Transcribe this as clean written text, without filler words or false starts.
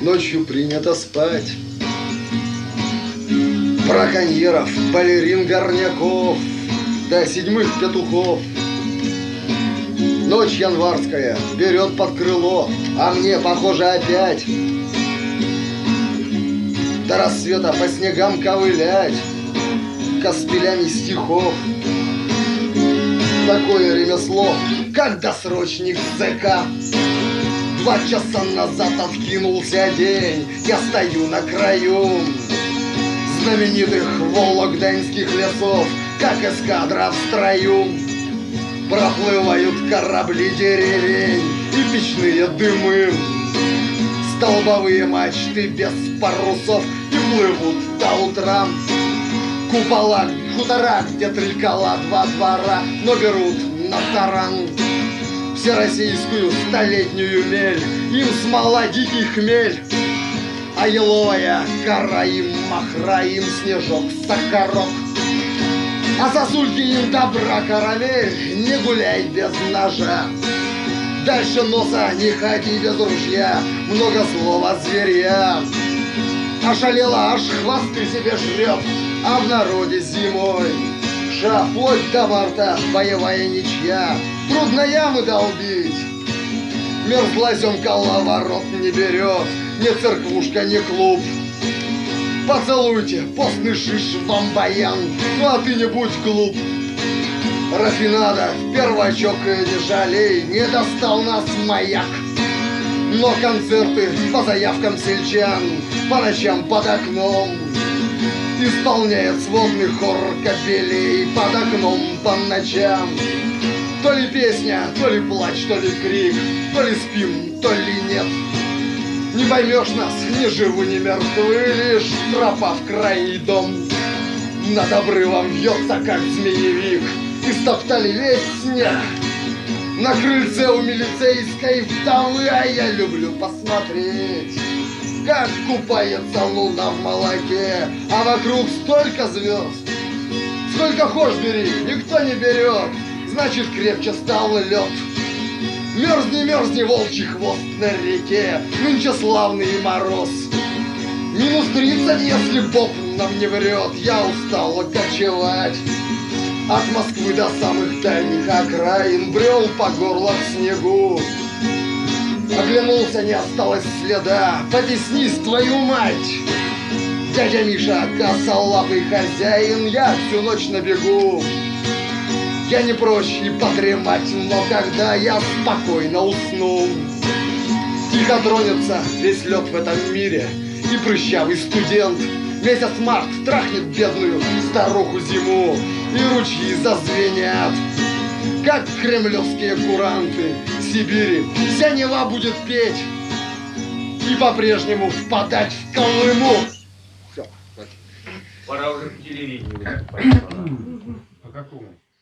ночью принято спать. Браконьеров, балерин, горняков, до седьмых петухов. Ночь январская берет под крыло, а мне, похоже, опять до рассвета по снегам ковылять костылями стихов. Такое ремесло, как досрочник ЗК. 2 часа назад откинулся день, я стою на краю знаменитых вологденских лесов, как эскадра в строю. Проплывают корабли деревень и печные дымы, столбовые мачты без парусов и плывут до утра. Купола, хутора, где трикола 2 двора, но берут на таран всероссийскую столетнюю мель. Им смола дикий хмель, а еловая кора им махра, им снежок сахарок. А сосульки им добра карамель, не гуляй без ножа. Дальше носа не ходи без ружья, много слова зверья. Ошалела, аж хвосты себе жрет, а в народе зимой ша, вплоть до марта боевая ничья. Трудно ямы долбить, мерзлазем коловорот не берет, ни церквушка, ни клуб. Поцелуйте, постный шиш вам баян, ну а ты не будь глуп. Рафинада, первачок не жалей, не достал нас маяк. Но концерты по заявкам сельчан по ночам под окном исполняет сводный хор кобелей под окном по ночам. То ли песня, то ли плач, то ли крик, то ли спим, то ли нет. Не поймешь нас, ни живы, ни мертвы, лишь тропа в крайний дом над обрывом вьется, как змеевик, и стоптали весь снег на крыльце у милицейской вдовы. А я люблю посмотреть, как купается луна в молоке, а вокруг столько звезд, сколько хошь бери, никто не берет, значит крепче стал лед. Мерзни, мерзни, волчий хвост на реке, нынче славный мороз. Минус 30, если Бог нам не врет, я устала кочевать. От Москвы до самых дальних окраин брел по горло в снегу. Оглянулся, не осталось следа, потеснись, твою мать! Дядя Миша, косолапый хозяин, я всю ночь на бегу. Я не прочь и подремать, но когда я спокойно усну, тихо тронется весь лед в этом мире, и прыщавый студент месяц март трахнет бедную старуху зиму, и ручьи зазвенят, как кремлевские куранты Сибири. Вся Нева будет петь и по-прежнему впадать в Колыму. Все. Пора уже к телевидению. По какому?